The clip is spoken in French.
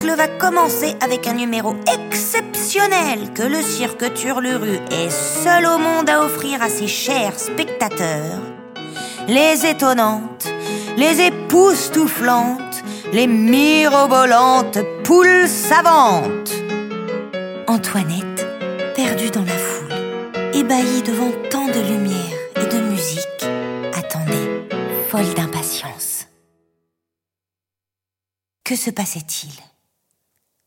spectacle va commencer avec un numéro exceptionnel que le cirque Turluru est seul au monde à offrir à ses chers spectateurs. Les étonnantes, les époustouflantes, les mirobolantes poules savantes. Antoinette, perdue dans la foule, ébahie devant tant de lumière et de musique, attendait, folle d'impatience. Que se passait-il ?